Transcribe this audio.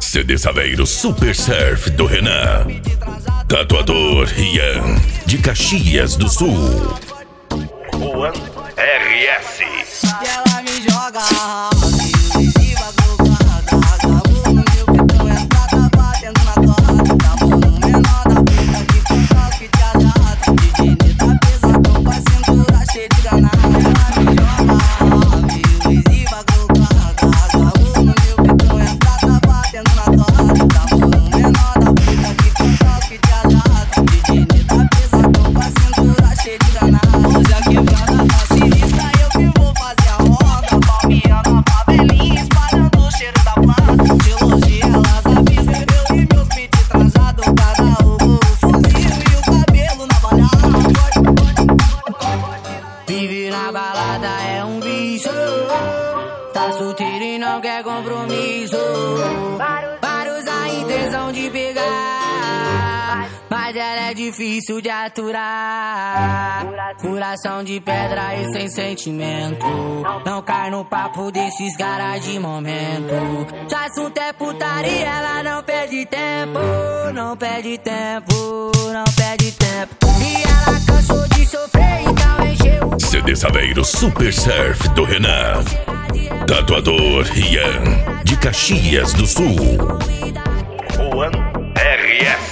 CD Saveiro Super Surf do Renan. Tatuador Ian, de Caxias do Sul. Juan RS. E ela me joga adesiva, colocada. Acabou no meu petão, essa tá batendo na corda. Tá bom no menor da puta que conta que te agrada. De dinheiro pesadão com a cintura cheia de granada. Ela me joga adesiva, colocada. Acabou no meu petão, essa tá batendo na corda. Tá bom no menor da puta que conta que te agrada. De dinheiro pesadão com a cintura cheia de granada. Hoje a quebrada tá sinistra, eu que vou fazer a roda. Palmeando a favelinha, espalhando o cheiro da planta. De longe elas avisam, eu e meus pit trajado. Cada o fuzil e o cabelo na balada. Vive na balada é um vício. Tá solteiro e não quer compromisso. Vários a intenção de pegar, mas ela é difícil de aturar. Coração de pedra e sem sentimento. Não cai no papo desses caras de momento. Se o assunto é putaria, ela não perde tempo. Não perde tempo, não perde tempo. E ela cansou de sofrer, então encheu o CD Saveiro Super Surf do Renan. Tatuador Ian, de Caxias do Sul. Juan RS.